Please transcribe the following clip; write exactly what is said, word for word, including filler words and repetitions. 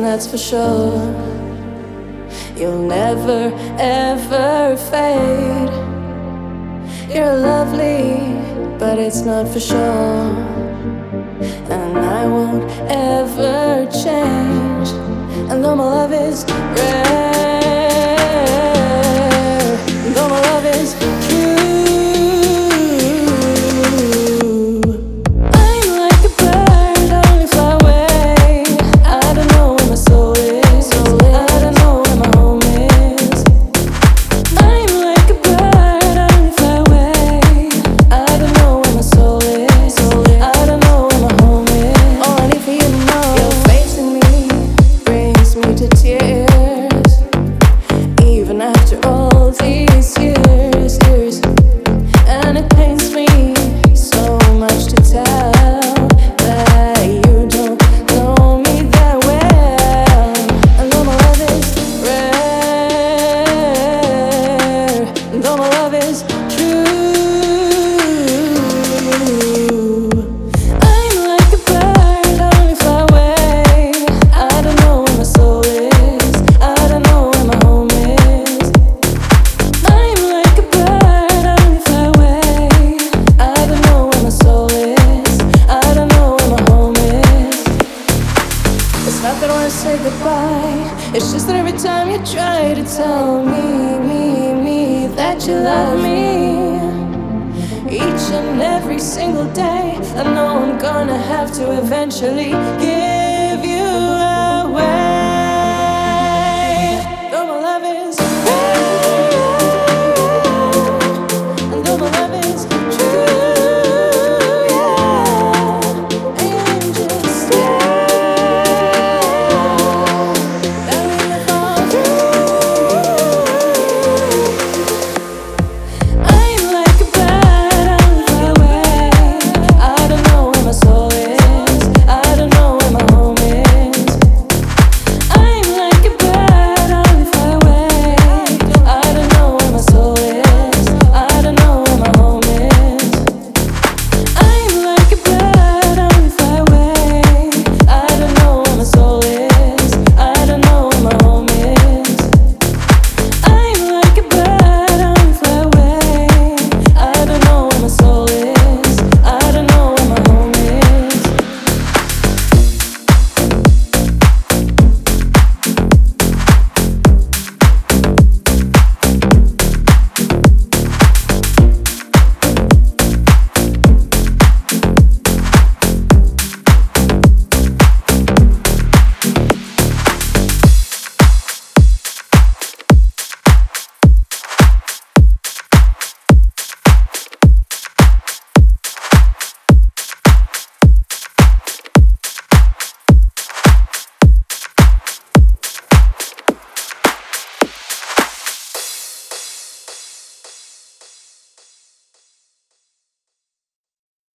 that's for sure. You'll never ever fade. You're lovely, but it's not for sure. And I won't ever change. And though my love is rare, though my love is true, I'm like a bird, only fly away. I don't know where my soul is, I don't know where my home is. I'm like a bird, only fly away. I don't know where my soul is, I don't know where my home is. All I need for you to know, your face in me brings me to tears. Even after all these years, years. And it pains me so much to tell that you don't know me that well. And though my love is rare, and though my love is true, I'm like a bird, only fly away. I don't know where my soul is, I don't know where my home is. I'm like a bird, only fly away. I don't know where my soul is, I don't know where my home is. It's not that I wanna say goodbye, it's just that every time you try to tell me, me, me that you love me, each and every single day, I know I'm gonna have to eventually give